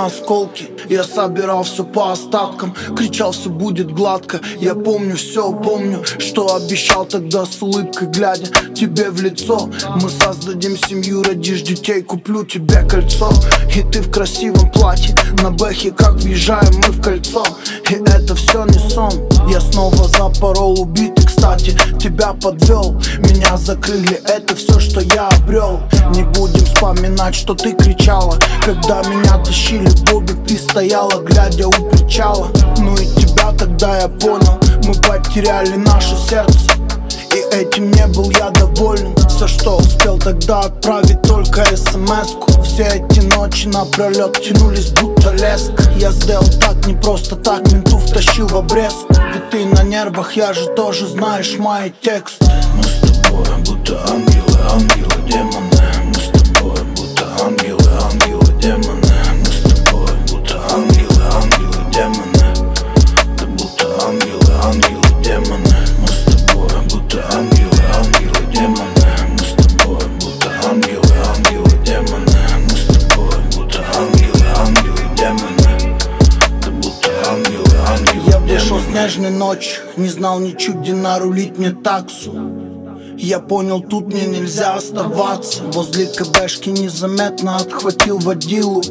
на осколки. Я собирал все по остаткам, кричал, все будет гладко. Я помню, все помню, что обещал тогда с улыбкой, глядя тебе в лицо. Мы создадим семью, родишь детей, куплю тебе кольцо. И ты в красивом платье, на бэхе, как въезжаем мы в кольцо. И это все не сон, я снова запорол убитый, кстати, тебя подвел. Меня закрыли, это все, что я обрел. Не будем вспоминать, что ты кричала, когда меня тащили в бобик. Ты стояла, глядя у причала. Ну и тебя тогда я понял, мы потеряли наше сердце. И этим не был я доволен. Все, что успел тогда отправить, только смс-ку. Все эти ночи напролет тянулись будто леска. Я сделал так не просто так, менту втащил в обрезку. Ведь ты на нервах, я же тоже знаешь мои тексты. Мы с тобой будто ангелы, ангелы, демоны. Мы с тобой будто ангелы, ангелы, демоны. Мы с тобой будто ангелы, ангелы, демоны. Ты будто ангелы, ангелы, демоны. Мы с тобой будто ангелы, ангелы, демоны. Мы с тобой будто ангелы, ангелы, демоны. Мы с тобой будто ангелы, ангелы, демоны. Ты будто ангелы, ангелы, Я вышел снежной ночью, не знал ничего, где нарулить мне таксу. Я понял, тут мне нельзя оставаться. Возле КБшки незаметно отхватил водилу.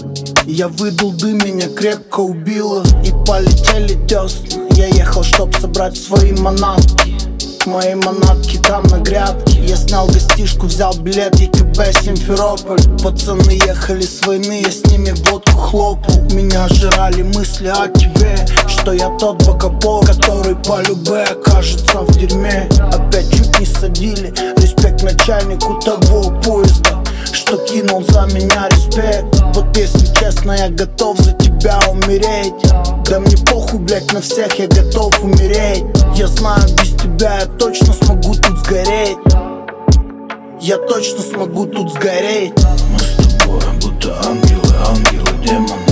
Я выдал дым, меня крепко убило. И полетели десна. Я ехал, чтоб собрать свои манатки. Мои манатки там на грядке. Я снял гостишку, взял билет ЕКБ Симферополь. Пацаны ехали с войны, я с ними водку хлопал. Меня жрали мысли о тебе, что я тот бокобол, который по любе окажется в дерьме. Опять чуть не садили, респект начальнику того поезда, что кинул за меня респект. Вот если честно, я готов за тебя умереть. Да мне похуй, блять, на всех, я готов умереть. Я знаю, без тебя я точно смогу тут сгореть. Я точно смогу тут сгореть. Мы с тобой будто ангелы, ангелы, демоны.